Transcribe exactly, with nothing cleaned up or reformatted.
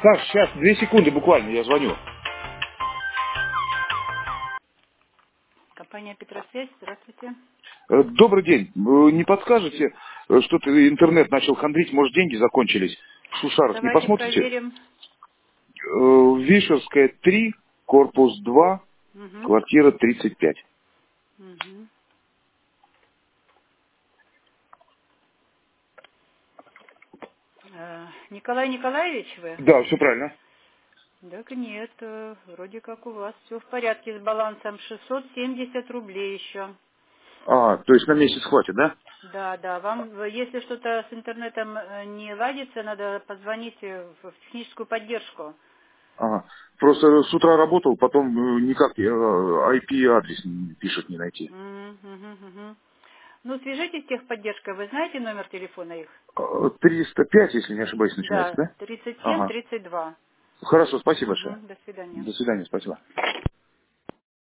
Саш, сейчас, две секунды буквально, я звоню. Компания Петросвязь, здравствуйте. Э, Добрый день. Э, Не подскажете, э, что-то интернет начал хандрить, может, деньги закончились в Шушарах, не Давайте посмотрите? проверим. Э, Вишерская три, корпус два, Угу. квартира тридцать пять. Угу. Э, Николай Николаевич вы? Да, все правильно. Так нет, э, вроде как у вас все в порядке с балансом. шестьсот семьдесят рублей еще. А, то есть на месяц хватит, да? Да, да, вам, э, если что-то с интернетом э, не ладится, надо позвонить э, в техническую поддержку. Ага. Просто с утра работал, потом э, никак э, ай пи-адрес не- пишет не найти. Мгм, мгм, мгм. Ну, свяжитесь с техподдержкой, вы знаете номер телефона их? Э, триста пять, если не ошибаюсь, начинается, Да, да? тридцать семь Ага. тридцать два. Хорошо, спасибо большое. Угу, до свидания. До свидания, спасибо.